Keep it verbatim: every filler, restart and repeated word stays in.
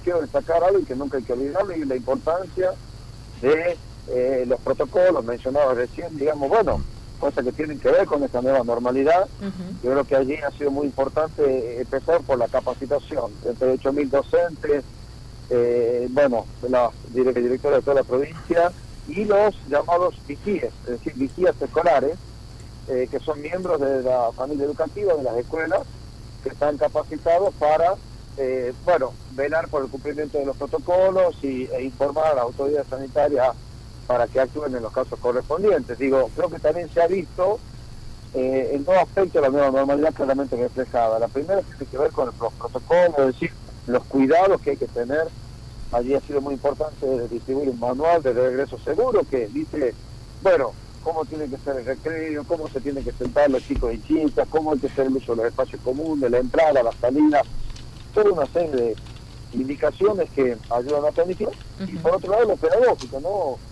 quiero destacar algo y que nunca hay que olvidarlo, y la importancia de eh, los protocolos mencionados recién, digamos, bueno, cosas que tienen que ver con esta nueva normalidad. Uh-huh. Yo creo que allí ha sido muy importante empezar por la capacitación, treinta y ocho mil docentes, eh, bueno, la directora de toda la provincia, y los llamados vigíes, es decir, vigías escolares, eh, que son miembros de la familia educativa, de las escuelas, que están capacitados para, eh, bueno, velar por el cumplimiento de los protocolos y, e informar a las autoridades sanitarias para que actúen en los casos correspondientes. Digo, creo que también se ha visto eh, en dos aspectos la nueva normalidad claramente reflejada. La primera tiene que ver con los protocolos, es decir, los cuidados que hay que tener. Allí ha sido muy importante distribuir un manual de regreso seguro que dice, bueno, cómo tiene que ser el recreo, cómo se tienen que sentar los chicos y chicas, cómo hay que hacer el uso de los espacios comunes, la entrada, la salida, toda una serie de indicaciones que ayudan a planificar. Uh-huh. Y por otro lado, lo pedagógico, ¿no?